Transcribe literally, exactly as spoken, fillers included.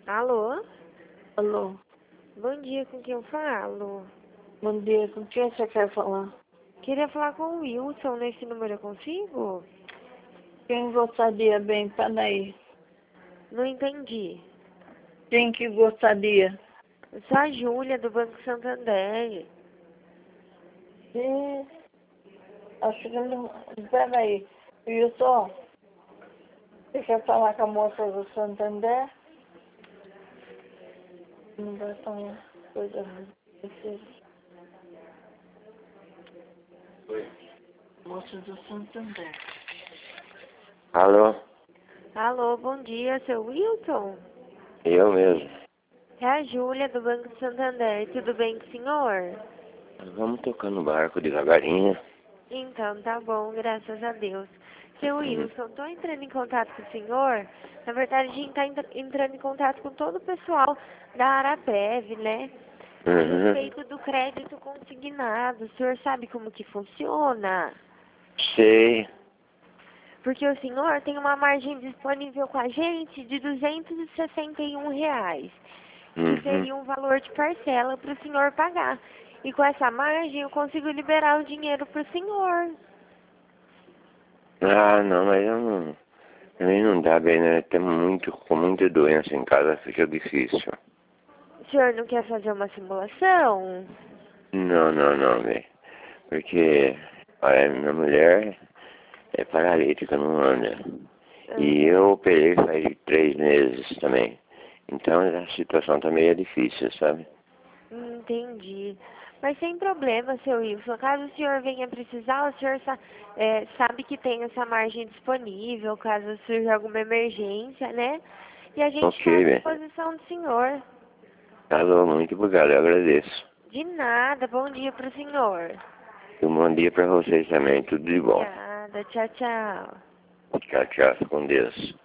Alô? Alô, Bom dia, com quem eu falo? bom dia, com quem você quer falar? Queria falar com o Wilson, nesse número eu consigo? Quem gostaria bem, peraí. Não entendi. Quem que gostaria? Eu sou a Júlia, do Banco Santander. Sim, acho que não... Peraí, Wilson, você quer falar com a moça do Santander? Não vai falar coisa ruim. Oi. Moça do Santander. Alô? Alô, bom dia, seu Wilson? Eu mesmo. É a Júlia, do Banco Santander. Tudo bem com o senhor? Vamos tocando o barco devagarinho. Então, tá bom, graças a Deus. Seu Uhum. Wilson, tô entrando em contato com o senhor. Na verdade, a gente tá entra- entrando em contato com todo o pessoal da Arapev, né? A Uhum. respeito do crédito consignado. O senhor sabe como que funciona? Sei. Porque o senhor tem uma margem disponível com a gente de duzentos e sessenta e um reais, que Uhum. seria um valor de parcela para o senhor pagar. E com essa margem eu consigo liberar o dinheiro para o senhor. Ah, não, mas eu não... Também não dá bem, né? Temos muito, com muita doença em casa, fica difícil. O senhor não quer fazer uma simulação? Não, não, não, velho. Porque, olha, minha mulher é paralítica, não anda. E Ah, eu operei faz três meses também. Então a situação tá meio difícil, sabe? entendi. Mas sem problema, seu Wilson. Caso o senhor venha precisar, o senhor sa é, sabe que tem essa margem disponível, caso surja alguma emergência, né? E a gente está à Ok, velho. disposição do senhor. Alô, muito obrigado, eu agradeço. De nada. Bom dia para o senhor. E um bom dia pra vocês também, tudo de bom. Obrigada. Tchau, tchau. Tchau, tchau, com Deus.